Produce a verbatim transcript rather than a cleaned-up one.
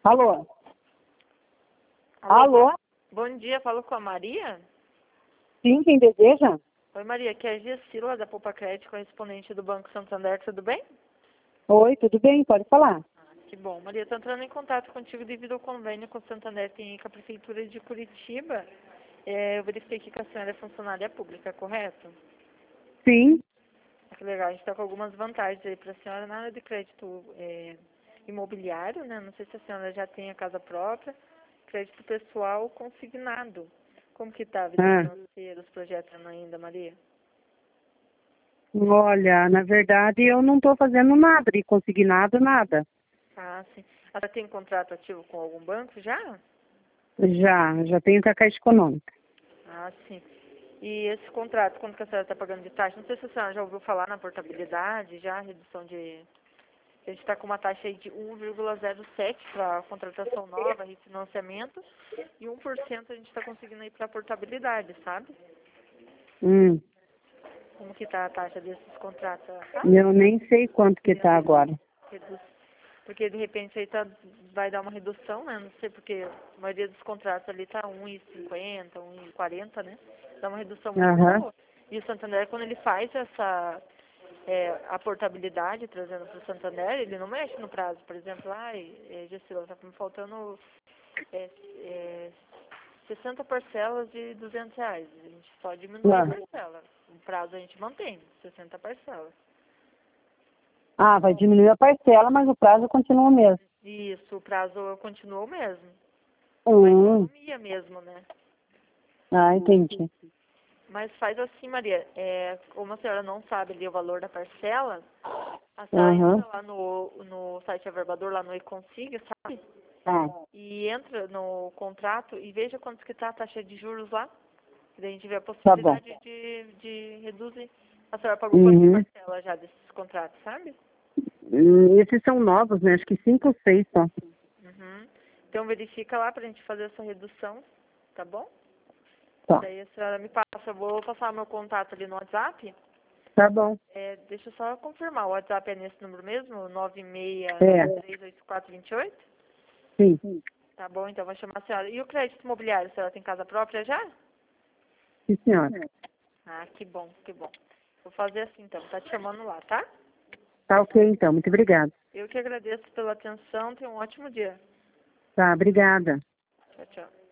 Alô? Alô? Alô? Bom dia, falo com a Maria? Sim, quem deseja? Oi, Maria, aqui é a Gessila da Poupa Crédito, correspondente do Banco Santander, tudo bem? Oi, tudo bem? Pode falar. Que bom. Maria, estou entrando em contato contigo devido ao convênio com o Santander tem com a Prefeitura de Curitiba. É, eu verifiquei aqui que a senhora é funcionária pública, correto? Sim. Que legal, a gente está com algumas vantagens aí para a senhora na área de crédito é, imobiliário, né? Não sei se a senhora já tem a casa própria, crédito pessoal consignado. Como que está a vida Ah. financeira, os projetos ainda, Maria? Olha, na verdade eu não estou fazendo nada, de consignado nada. Ah, sim. A senhora tem contrato ativo com algum banco já? Já, já tenho com a Caixa Econômica. Ah, sim. E esse contrato, quanto que a senhora está pagando de taxa? Não sei se a senhora já ouviu falar na portabilidade, já, redução de... A gente está com uma taxa aí de um vírgula zero sete para contratação nova, refinanciamento, e um por cento a gente está conseguindo aí para portabilidade, sabe? Hum, Como que tá a taxa desses contratos, sabe? eu nem sei quanto que tá agora. Redu- Porque de repente aí tá, vai dar uma redução, né? Não sei porque a maioria dos contratos ali tá um e cinquenta, um e quarenta, né? Dá uma redução muito Aham. boa. E o Santander, quando ele faz essa é, a portabilidade, trazendo para o Santander, ele não mexe no prazo. Por exemplo, ai, é, Gessila, tá me faltando é, é, sessenta parcelas de duzentos reais. A gente só diminui a Ah. parcela. O prazo a gente mantém, sessenta parcelas. Ah, vai diminuir a parcela, mas o prazo continua o mesmo. Isso, o prazo continua o mesmo. Uma Hum. economia mesmo, né? Ah, entendi. Mas faz assim, Maria, é, como a senhora não sabe ali o valor da parcela, a senhora Aham. entra lá no, no site Averbador, lá no eConsig, sabe? Tá. E entra no contrato e veja quanto que tá a taxa de juros lá. E daí a gente vê a Tá bom. possibilidade de, de reduzir. A senhora pagou quantas Uhum. parcelas já desses contratos, sabe? Hum, esses são novos, né? Acho que cinco ou seis só. Uhum. Então verifica lá pra gente fazer essa redução, tá bom? Tá. Daí a senhora me passa, eu vou passar meu contato ali no WhatsApp. Tá bom. É, deixa eu só confirmar, o WhatsApp é nesse número mesmo, nove É. seis três oito quatro dois oito? Sim. Tá bom, então vou chamar a senhora. E o crédito imobiliário, a senhora tem casa própria já? Sim, senhora. Ah, que bom, que bom. Vou fazer assim então, tá te chamando lá, tá? Tá ok, então. Muito obrigada. Eu que agradeço pela atenção, tenha um ótimo dia. Tá, obrigada. Tchau, tchau.